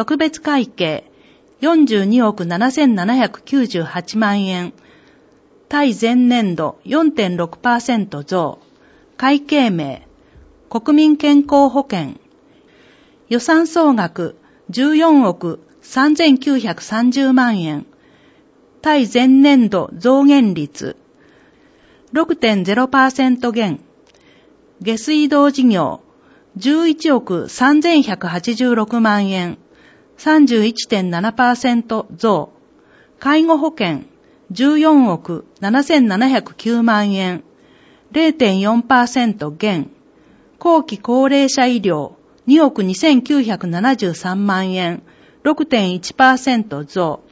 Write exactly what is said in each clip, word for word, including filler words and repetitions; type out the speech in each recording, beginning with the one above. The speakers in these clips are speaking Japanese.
特別会計よんじゅうにおくななせんななひゃくきゅうじゅうはちまんえん、対前年度 よんてんろくパーセント 増、会計名、国民健康保険、予算総額じゅうよんおくさんぜんきゅうひゃくさんじゅうまんえん、対前年度増減率 ろくてんゼロパーセント 減、下水道事業じゅういちおくさんぜんひゃくはちじゅうろくまんえん、さんじゅういってんななパーセント 増、介護保険じゅうよんおくななせんななひゃくきゅうまんえん、れいてんよんパーセント 減、後期高齢者医療におくにせんきゅうひゃくななじゅうさんまんえん、ろくてんいちパーセント 増。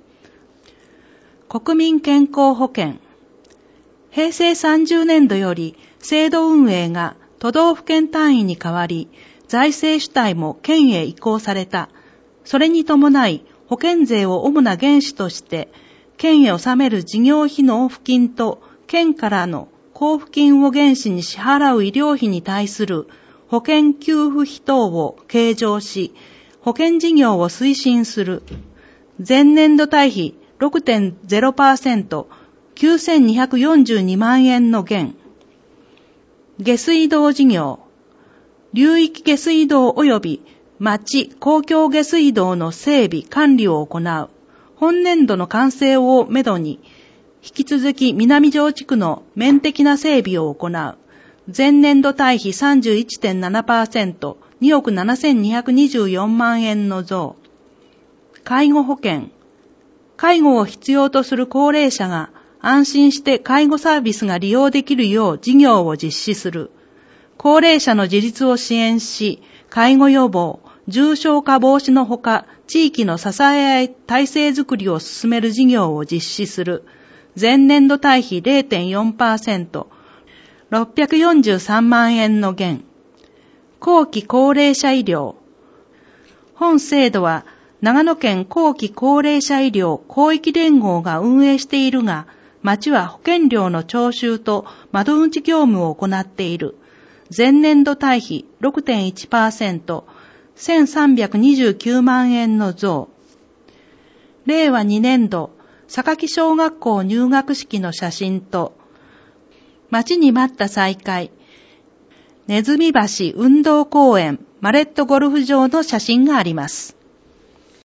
国民健康保険。へいせいさんじゅうねんどより制度運営が都道府県単位に変わり、財政主体も県へ移行された。それに伴い、保険税を主な原資として、県へ納める事業費納付金と県からの交付金を原資に支払う医療費に対する保険給付費等を計上し、保険事業を推進する。前年度対比 ろくてんゼロパーセント、きゅうせんにひゃくよんじゅうにまんえんの減。下水道事業。流域下水道及び町公共下水道の整備管理を行う。本年度の完成をめどに、引き続き南城地区の面的な整備を行う。前年度対比 さんじゅういってんななパーセント、におくななせんにひゃくにじゅうよんまんえんの増。介護保険。介護を必要とする高齢者が安心して介護サービスが利用できるよう事業を実施する。高齢者の自立を支援し、介護予防、重症化防止のほか、地域の支え合い体制づくりを進める事業を実施する。前年度対比 れいてんよんパーセント、ろっぴゃくよんじゅうさんまんえんの減。後期高齢者医療。本制度は長野県後期高齢者医療広域連合が運営しているが、町は保険料の徴収と窓口業務を行っている。前年度対比 ろくてんいちパーセント、せんさんびゃくにじゅうきゅうまんえんの増。れいわにねんど、榊小学校入学式の写真と、待ちに待った再開、ねずみ橋運動公園マレットゴルフ場の写真があります。